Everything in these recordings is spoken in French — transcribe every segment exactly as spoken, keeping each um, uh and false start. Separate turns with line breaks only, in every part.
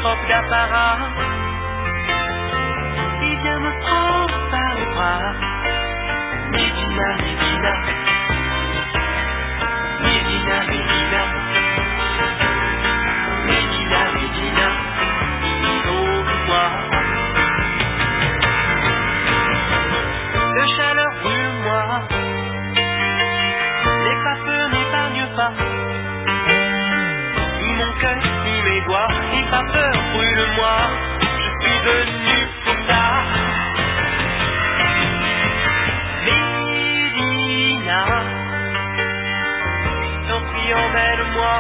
trompes d'apparat. Il vient me prendre par le bras. Médina, Médina, Médina, Médina, Médina, Médina, sauve-moi. De chaleur brûle-moi, les papes n'épargnent pas. Ni mon cœur, ni mes doigts, les papeurs brûle-moi. Je suis venu pour ça. Médina, t'en prie emmène-moi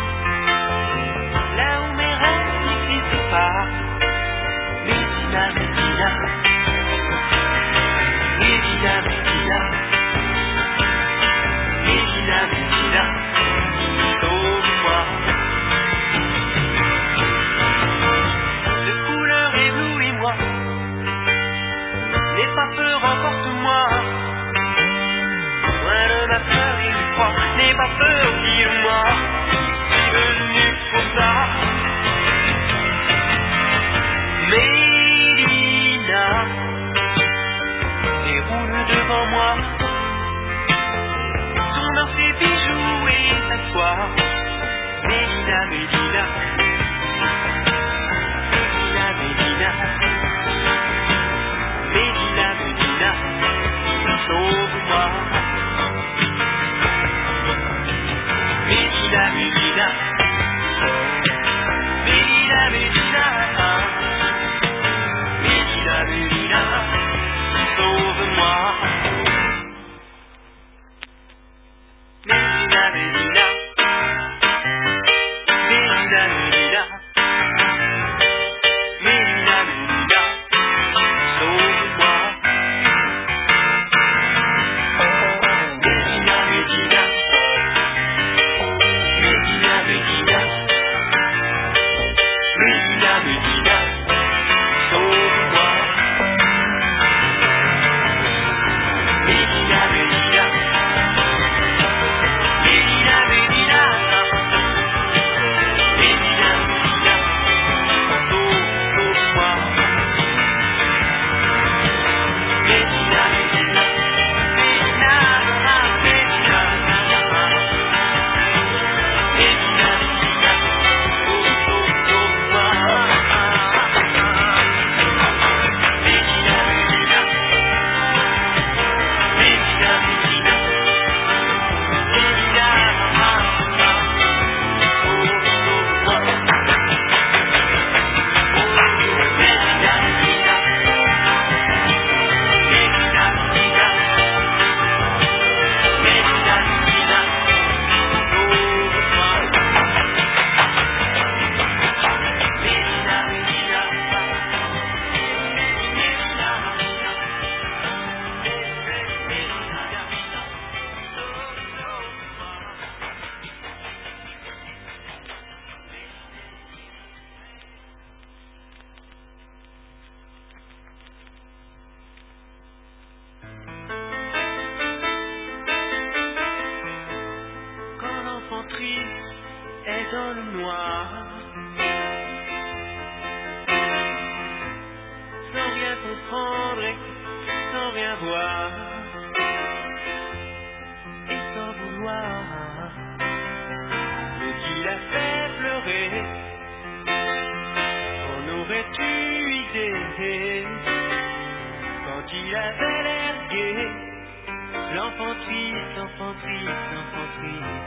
là où mes rêves n'existent pas. Médina, Médina, Médina, Médina, Médina, Médina, sauve-moi. De couleur éblouis-moi, n'aie pas peur, emporte-moi. Loin de ma peur et du froid, n'aie pas peur, dis-le-moi. Je suis venu pour ça. Médina, déroule devant moi ton or, ses bijoux et sa soie. Médina, Médina, Médina, Médina, Médina, Médina, sauve-moi. Médina, Médina, Médina, Médina, Médina, Médina, sauve-moi. Médina, Médina, Médina, Médina, Médina, Médina, sauve-moi. Médina, Médina, Médina, Médina, Médina, Médina, sauve-moi. Médina, Médina, Médina, Médina, Médina, Médina, sauve-moi. Médina, Médina, Médina, Médina, Médina, Médina, sauve-moi. Médina, Médina, Médina, Médina, Médina, quand l'enfant triste est dans le noir, sans rien comprendre et sans rien voir, et sans vouloir, ce qui l'a fait pleurer, en aurait-tu idée, quand il avait l'air gai, l'enfant triste, l'enfant triste, l'enfant triste.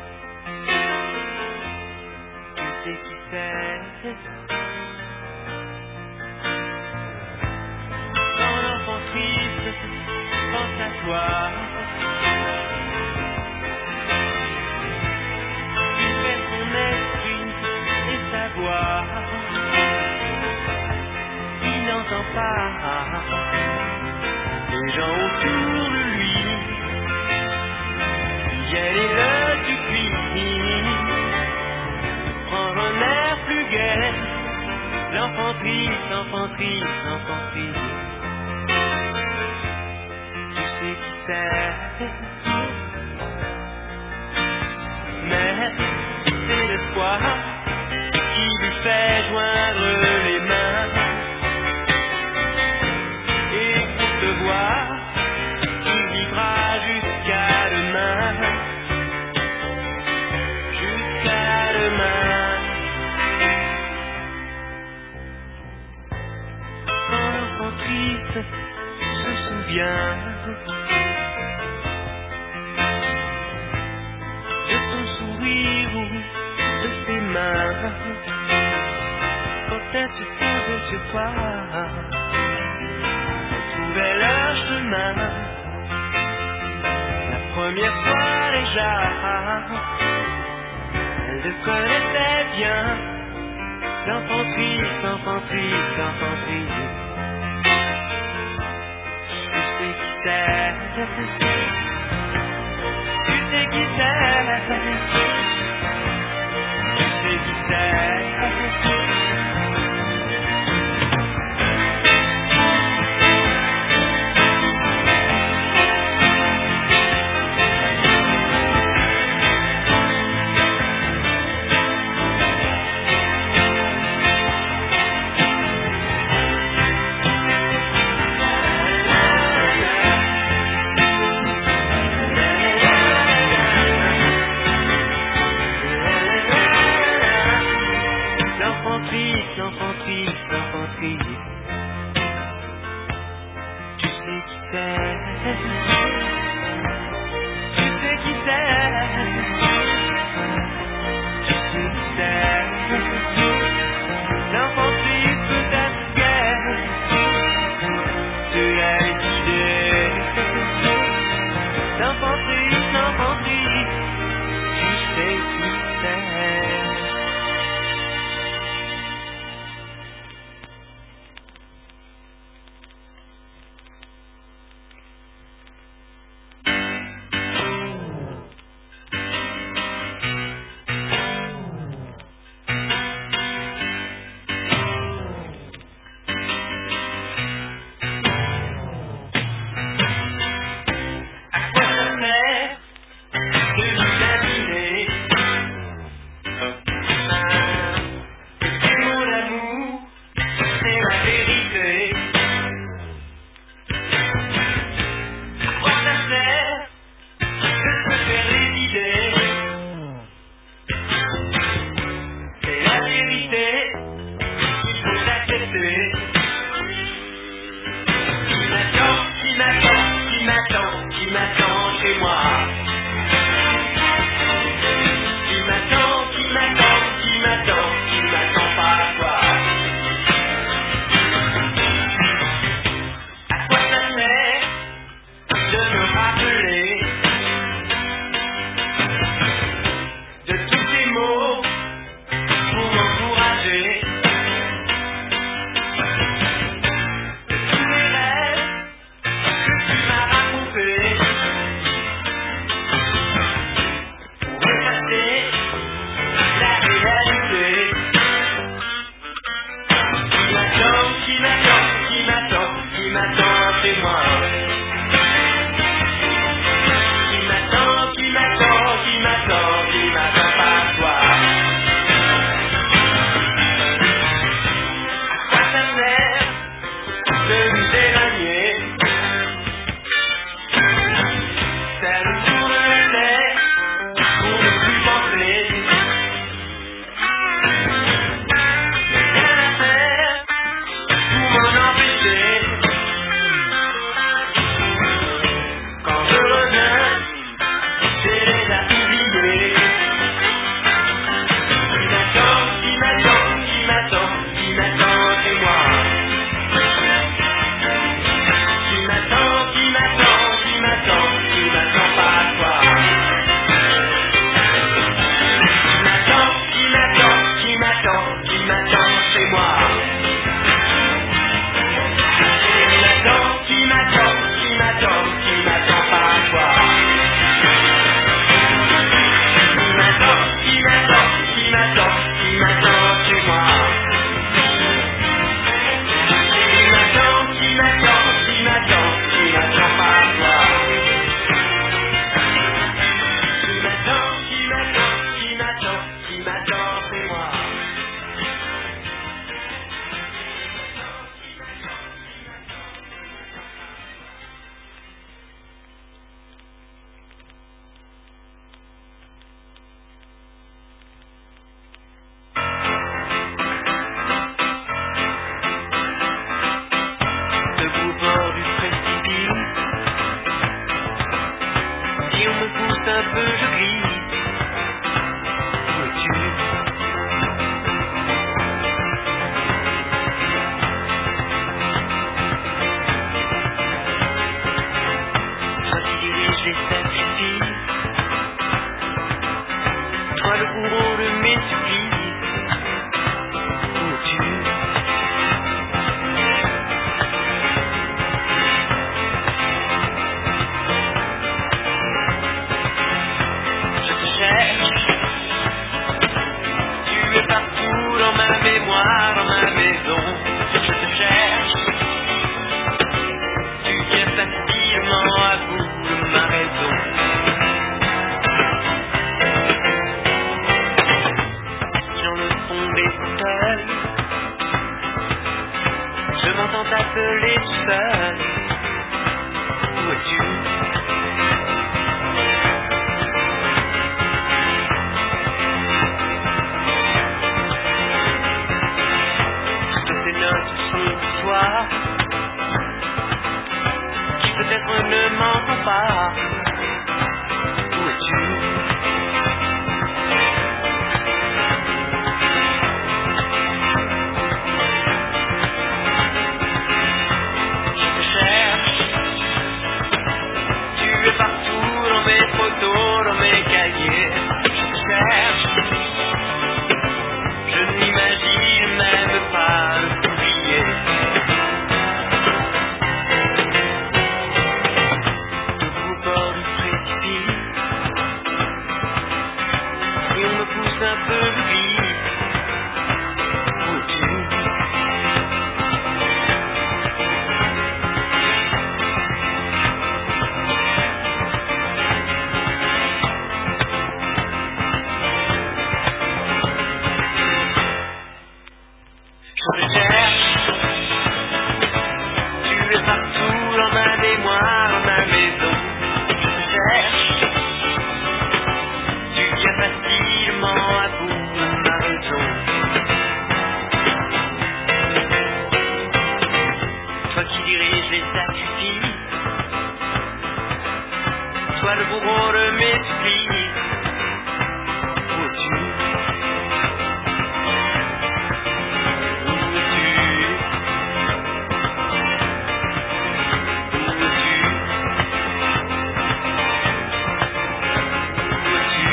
Tu sais qui c'est? Quand l'enfant triste pense à toi, il fait son esprit et sa voix, il n'entend pas les gens autour de lui, viennent et le supplient, prendre un air plus gai, l'enfant triste, l'enfant triste, l'enfant triste. Tu sais qui c'est, mais c'est l'espoir qui lui fait joindre souviens de ton sourire ou de ses mains quand elle se posait sur toi, trouvait leur chemin. La première fois déjà, elle le connaissait bien. D'infanterie, d'infanterie, d'infanterie. Tu sais qui c'est, tu sais qui c'est, tu sais qui c'est. tomber seul. Je m'entends t'appeler seul. Où es-tu? Toutes ces notes sont toi qui peut-être ne m'entend pas. Où es-tu? Partout dans mes photos, dans mes cahiers, je te cherche. Je n'imagine même pas t'oublier. Debout au bord du précipice, et on me pousse un peu l'oubli. Où es-tu? Toi le bourreau de mes supplices. Où es-tu? Où es-tu? Où es-tu? Où es-tu?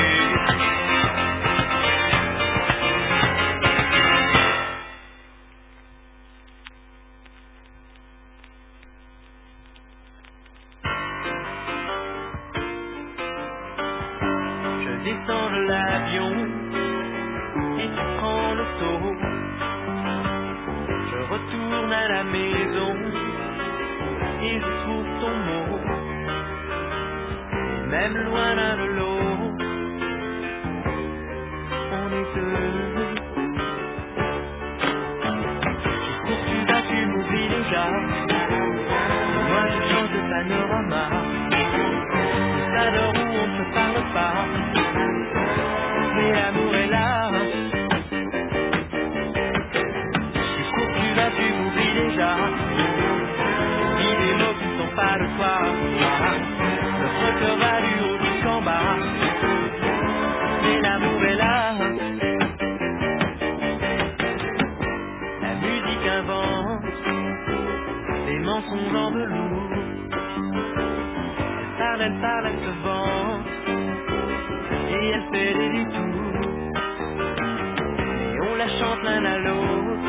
Je descends de l'avion et tu prends l'auto. Je retourne à la maison et je trouve ton mot. Et même loin l'un de l'autre, on est deux. Pour tu vas, tu m'oublies déjà. Moi je change de panorama. Ça dort où on ne se parle pas. Mais l'amour est là. Du coup tu vas, tu m'oublies déjà. Dis des mots qui ne sont pas de toi. Notre cœur va du haut jusqu'en bas. Mais l'amour est là. La musique invente des mensonges en velours. Elle parle, elle parle, elle se vante. Et elle fait des détours. Et on la chante l'un à l'autre.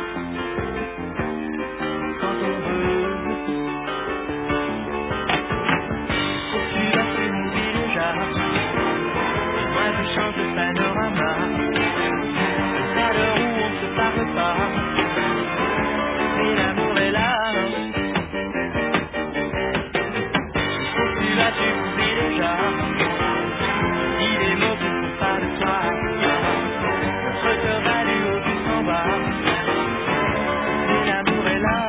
Quand on veut. Pour tu vas, tu m'oublies déjà. Moi je change de panorama. C'est à l'heure où on ne se parle pas. Mais l'amour est là. Pour tu vas, tu m'oublies déjà. Dis des mots qui ne sont pas de toi. Notre cœur va du haut jusqu'en bas. Mais l'amour est là.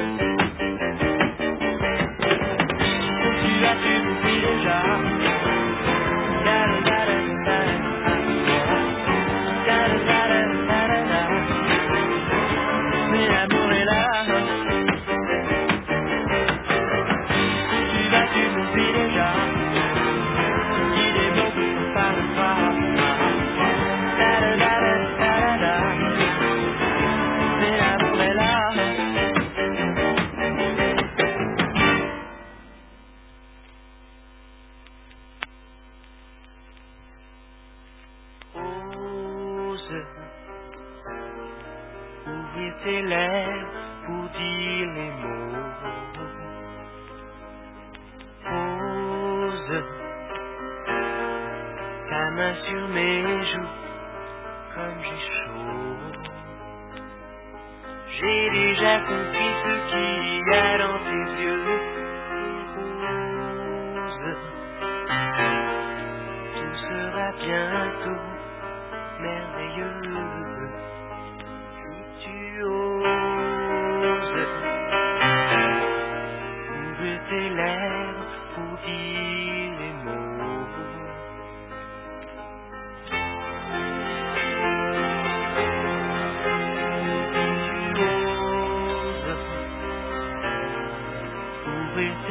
Où tu vas, tu m'oublies déjà. Da da da da da da da da da da da. Mais l'amour est là. Où tu vas, tu m'oublies déjà. Dis des mots qui ne sont pas de toi. Da da da da da da. Mais l'amour est là. Ose ouvrir tes lèvres pour dire les mots. Pose ta main sur mes joues comme j'ai chaud. J'ai déjà compris ce qu'il y a dans tes yeux. Pose, tout sera bientôt merveilleux.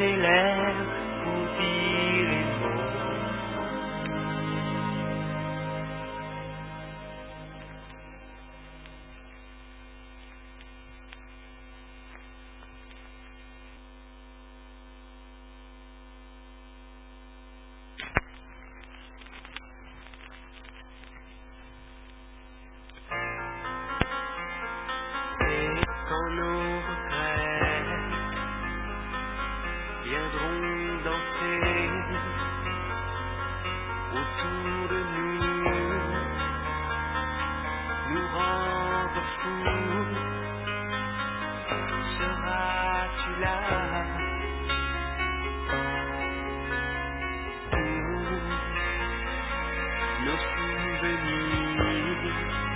les lèvres pour dire les mots. Et quand nos regrets viendront danser autour de nous, nous rendre fous, seras-tu là pour nos souvenirs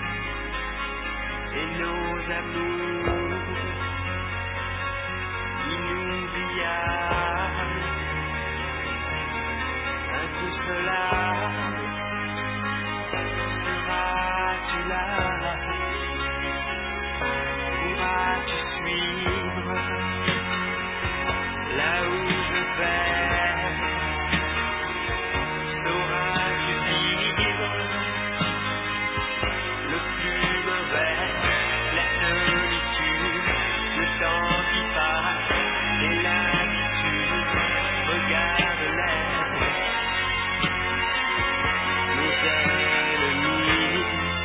et nos amours inoubliables, insonsolables, seras-tu là, pourras-tu suivre là où je vais, sauras-tu vivre le plus mauvais, la solitude, le temps qui passe et l'habitude, regarde-les, nos ennemis,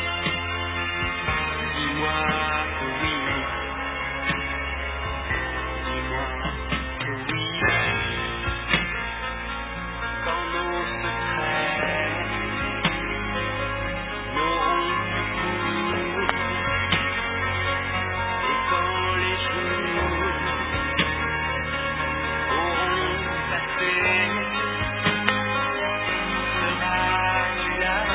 dis-moi que oui, dis-moi que oui, quand nos secrets n'auront plus cours, et quand les jours auront passé, seras-tu là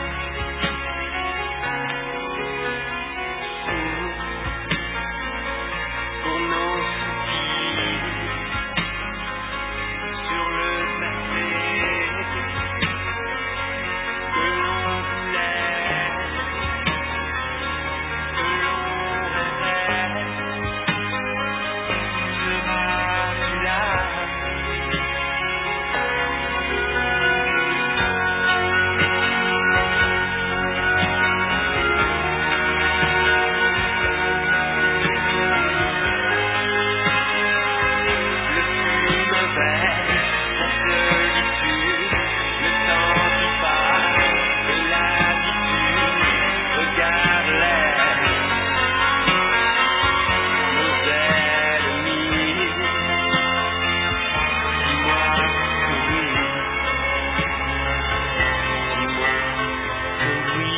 pour nos soupirs sur le passé que l'on voulait, que l'on rêvait, seras-tu là le plus mauvais, la solitude, le temps qui passe et l'habitude, regarde-les, nos ennemis, dis-moi que oui, dis-moi que oui.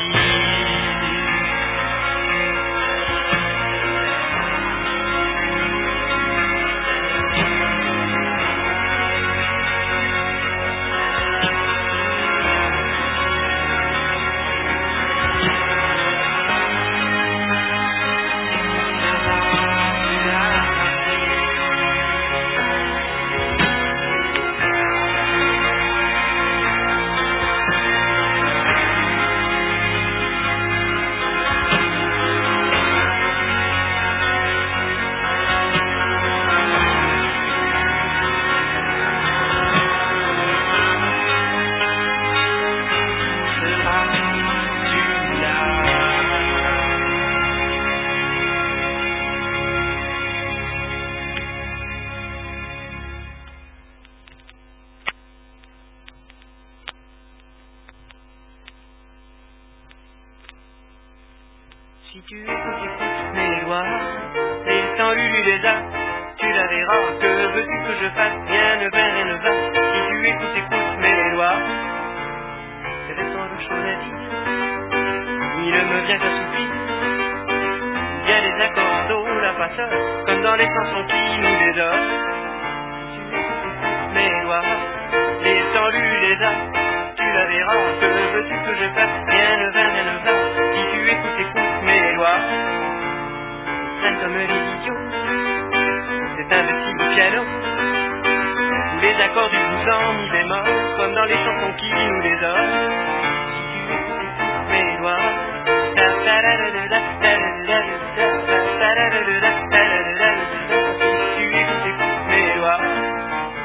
Si tu écoutes, écoutes mes doigts, et sans lui les a, tu la verras. Que veux-tu que je fasse? Rien ne va, rien ne va. Si tu écoutes, écoutes mes doigts, c'est tant de choses à dire. Il me vient qu'à souffler, bien des accords en do, la fa sol, comme dans les chansons qui nous les donnent. Si tu écoutes, écoutes mes doigts, et sans lui les a, tu la verras. Que veux-tu que je fasse? Rien ne va, rien ne va. Si tu écoutes, écoutes mes doigts, traîne comme les idiots, c'est un petit bout piano, où les accords du blues en mi bémol, comme dans les chansons qui nous les donnent. Si tu écoutes, écoutes mes doigts, ta ta da da da da da da da da da da da da da da da da da. Si tu écoutes, écoutes mes doigts,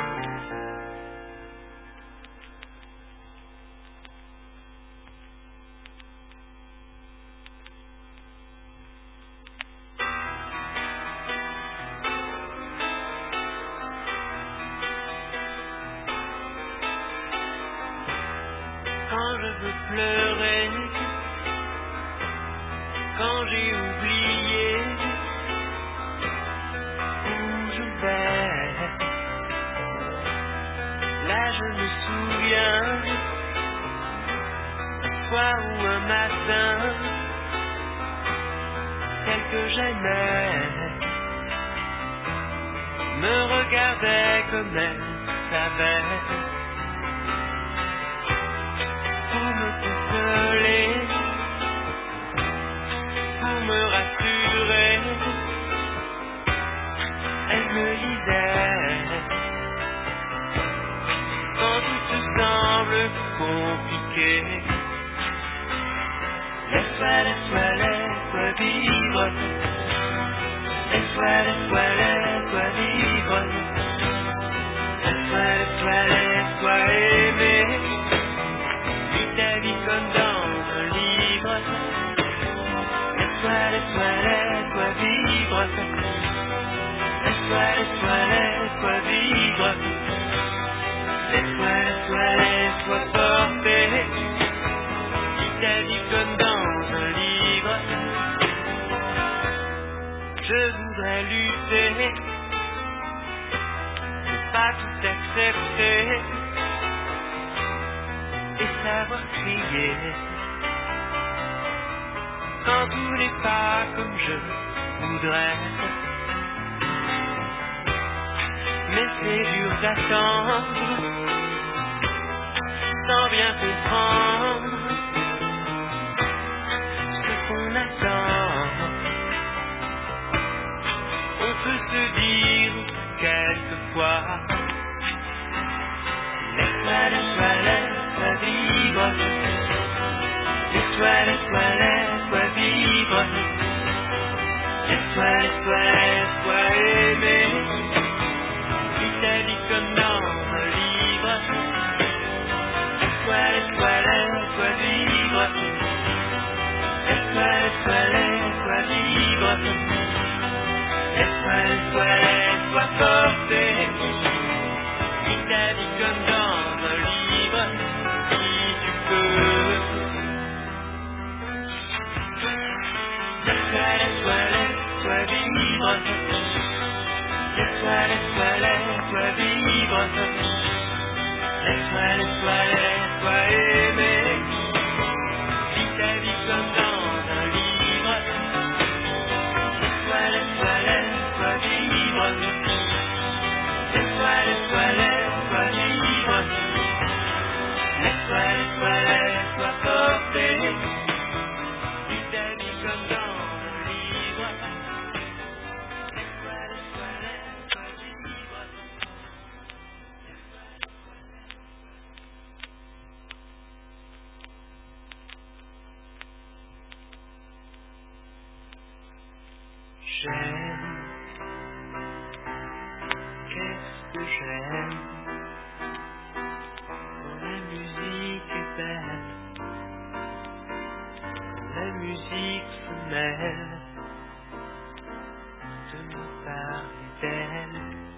j'ai oublié où je vais. Là je me souviens, un soir ou un matin, celle que j'aimais me regardait comme elle savait. Pour me consoler, pour me rassurer, elle me disait, quand tout se semble compliqué, laisse-toi, laisse-toi, laisse-toi vivre. Laisse-toi, laisse-toi, laisse-toi vivre. Laisse-toi, laisse-toi, laisse-toi aimer. Vis ta vie comme dans un livre. Laisse-toi, laisse-toi, laisse-toi vivre. Laisse-toi, laisse-toi, laisse-toi vivre. Laisse-toi, laisse-toi, laisse-toi porter. Vis ta vie comme dans un livre. Je voudrais lutter, ne pas tout accepter et savoir crier quand tout n'est pas comme je voudrais. Mais c'est dur d'attendre sans bien comprendre ce qu'on attend. On peut se dire quelquefois, laisse-toi, laisse-toi, laisse-toi vivre. Laisse-toi, laisse-toi, laisse-toi vivre. Laisse-toi, laisse-toi, laisse-toi aimer. Vis ta vie comme dans un livre. Laisse-toi, laisse-toi, laisse-toi vivre. Laisse-toi, laisse-toi, laisse-toi vivre. Laisse-toi, laisse-toi, laisse-toi porter. Vis ta vie comme dans un livre, si tu peux. Laisse-toi, laisse-toi, laisse-toi vivre. Laisse-toi, laisse-toi, laisse-toi vivre. Laisse-toi, laisse-toi, laisse-toi aimer. Vis ta vie comme dans un livre. Laisse-toi, laisse-toi, laisse-toi vivre. Laisse-toi, laisse-toi, laisse-toi vivre. Laisse-toi, laisse-toi, laisse-toi porter. Vis ta vie comme dans un livre. Laisse-toi, laisse-toi, laisse-toi vivre. J'aime, qu'est-ce que j'aime quand la musique est belle, quand la musique se mêle de me parler d'elle.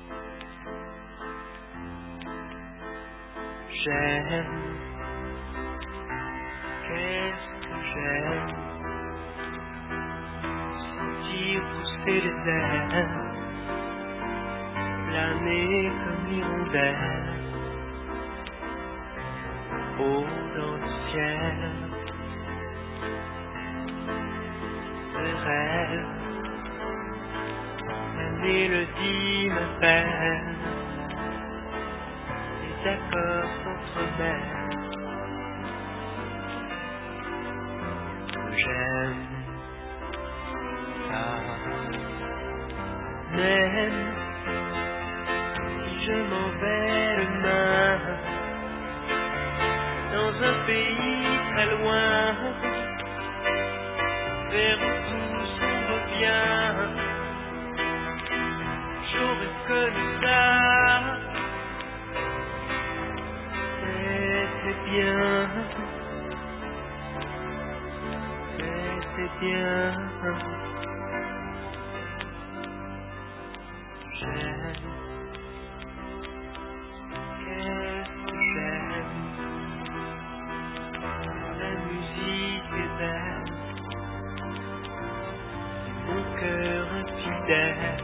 J'aime, qu'est-ce que j'aime sentir pousser les ailes, planer comme l'hirondelle, haut dans le ciel. Le rêve, la mélodie m'appelle, les accords s'entremêlent. J'aime ça, même si je m'en vais demain dans un pays très loin, vers où tout s'en revient. J'aurais connu ça, c'était bien, c'était bien. J'aime, qu'est-ce que j'aime, la musique est belle, mon cœur fidèle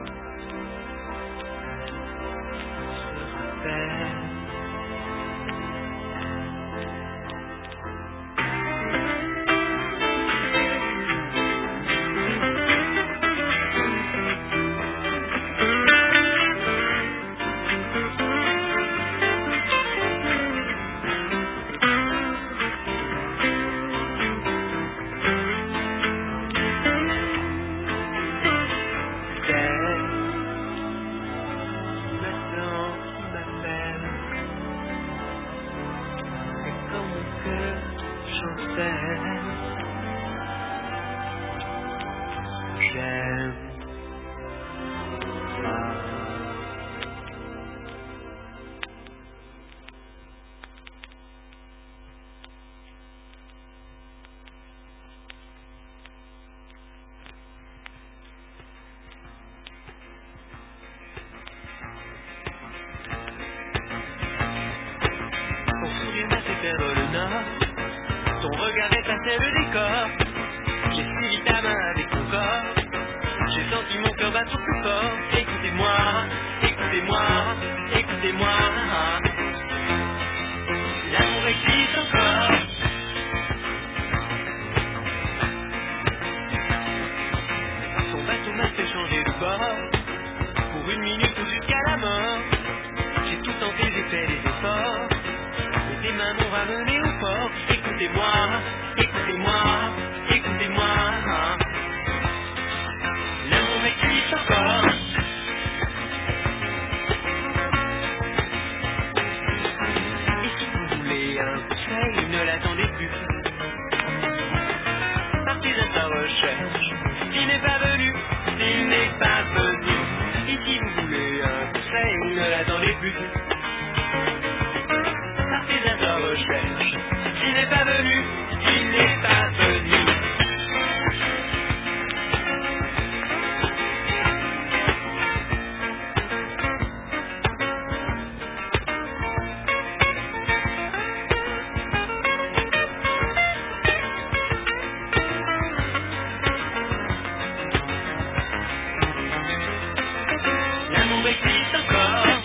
se rappelle. Ton regard effaçait le décor. J'ai suivi ta main avec ton corps. J'ai senti mon cœur battre plus fort. Écoutez-moi, écoutez-moi, écoutez-moi. L'amour existe encore. Ton bateau m'a fait changer de bord. Pour une minute ou jusqu'à la mort. J'ai tout tenté, j'ai fait des efforts. Tes mains m'ont ramené au port. Écoutez-moi, écoutez-moi, écoutez-moi. L'amour existe encore. Et si vous voulez un conseil, ne l'attendez plus. Partez à sa recherche. S'il n'est pas venu, s'il n'est pas venu. Et si vous voulez un conseil, ne l'attendez plus. Partez à sa recherche. S'il n'est pas venu, s'il n'est pas venu. L'amour existe encore.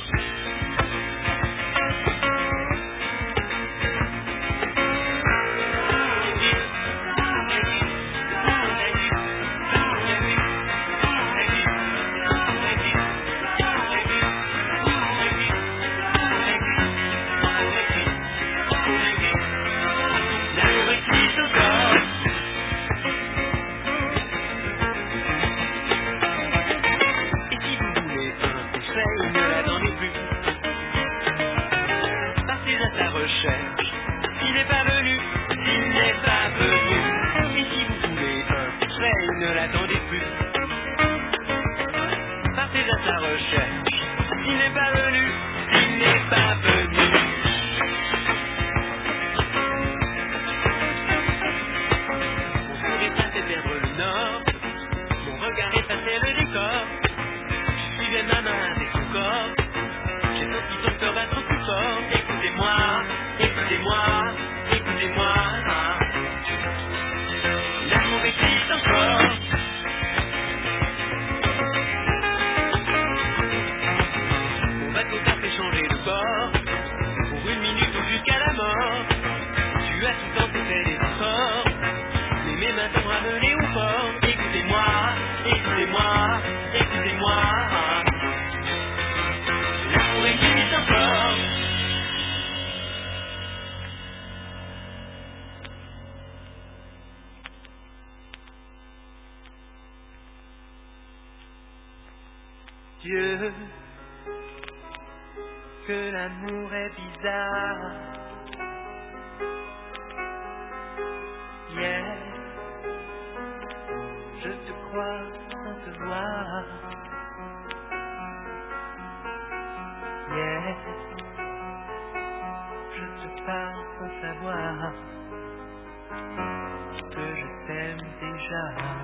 S'il n'est pas venu, s'il n'est pas venu. Et si vous voulez un conseil, ne l'attendez plus. Partez à sa recherche. S'il n'est pas venu, s'il n'est pas venu. Mon cœur est passé perdre le nord. Mon regard effaçait le décor. Je suivais ma main avec son corps. J'ai senti ton cœur battre plus fort. Écoutez-moi, écoutez-moi, écoutez-moi. L'amour existe encore. Mon bateau t'a fait changer de bord. Pour une minute ou jusqu'à la mort. Tu as tout tenté, fait des efforts. Mais mes mains t'ont ramené au port. Écoutez-moi, écoutez-moi, écoutez-moi. L'amour existe encore. Dieu, que l'amour est bizarre. Yeah, je te crois sans te voir. Yeah, je te parle sans savoir que je t'aime déjà.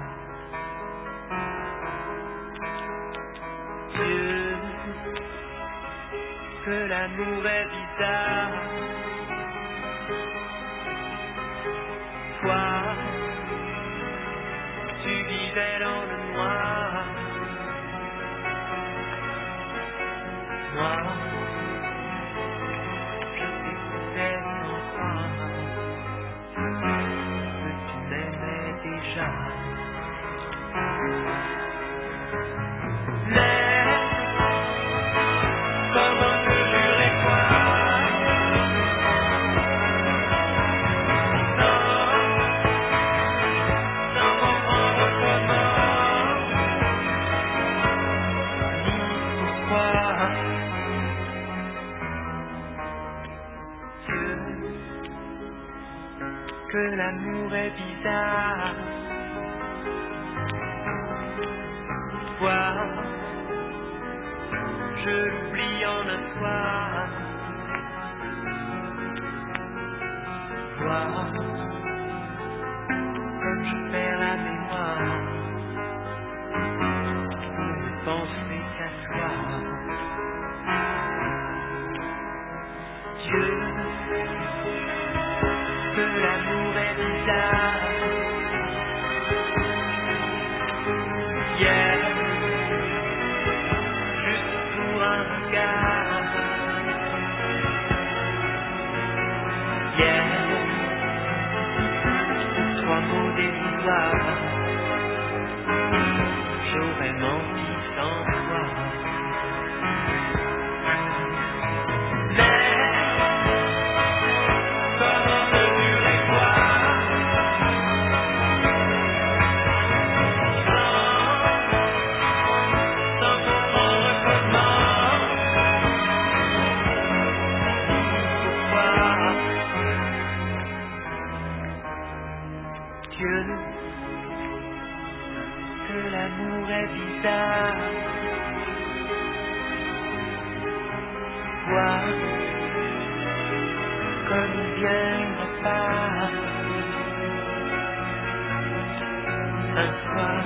Dieu, que l'amour est bizarre. Toi, tu vivais courais dans le noir. Moi, je t'écoutais sans croire que tu m'aimais déjà. Mais comment te jurer quoi? Sans, sans comprendre comment, ni pourquoi. Dieu, que l'amour est bizarre. Toi, je l'oublie en un soir. Toi, comme je perds la mémoire, pour ne penser qu'à toi. Dieu, que l'amour est bizarre. Hier, juste pour un regard. Hier, pour trois mots dérisoires, j'aurais menti sans toi. Mais comment mesurer quoi? Sans, sans comprendre comment, pourquoi. Dieu, que l'amour est bizarre. Toi, comme il vient repart. Un soir,